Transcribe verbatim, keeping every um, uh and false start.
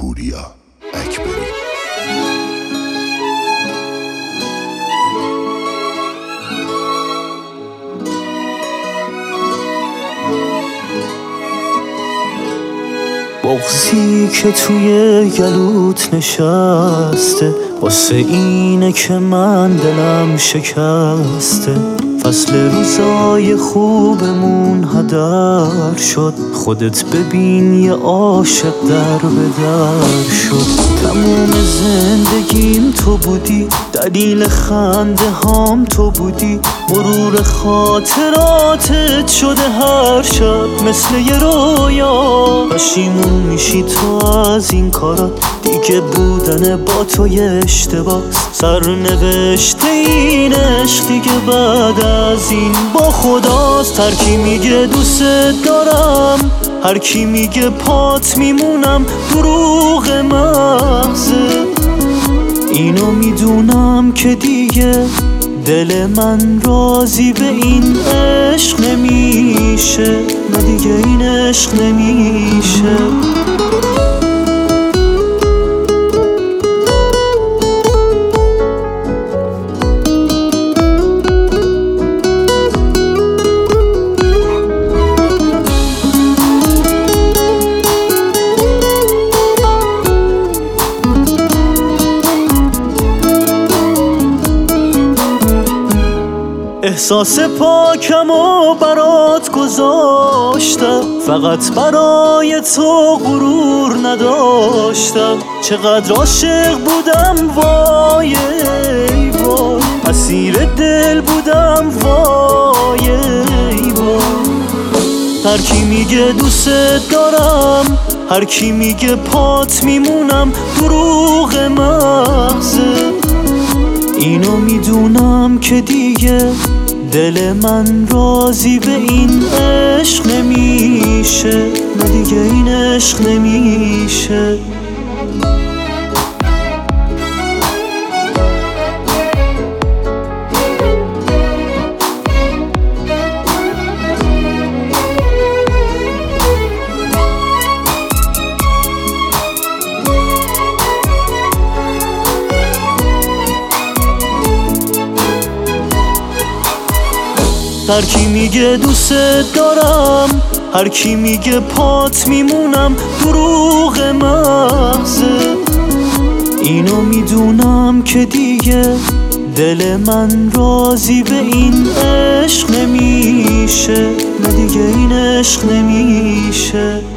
پوریا اکبری. بغضی که توی گلوت نشسته واسه اینه که من دلم شکسته. فصل روزای خوبمون هدر شد، خودت ببین یه عاشق در به در شد. تموم زندگیم تو بودی، دلیل خنده هام تو بودی، مرور خاطراتت شده هر شب مثل یه رویا. پشیمون میشی تو از این کارات، دیگه بودن با تو یه اشتباس. سرنوشته این عشق دیگه بعد از این با خداست. هر کی میگه دوست دارم، هر کی میگه پات میمونم، دروغ محضه. اینو میدونم که دیگه دل من راضی به این عشق نمیشه، نه دیگه این عشق نمیشه. احساس پاکم و برات گذاشتم، فقط برای تو غرور نداشتم. چقدر عاشق بودم وای وای، اسیر دل بودم وای وای. هر کی میگه دوست دارم، هر کی میگه پات میمونم، دروغ محضه. اینو میدونم که دیگه دل من راضی به این عشق نمیشه، نه دیگه این عشق نمیشه. هر کی میگه دوست دارم، هر کی میگه پات میمونم، دروغ محضه. اینو میدونم که دیگه دل من راضی به این عشق نمیشه، نه دیگه این عشق نمیشه.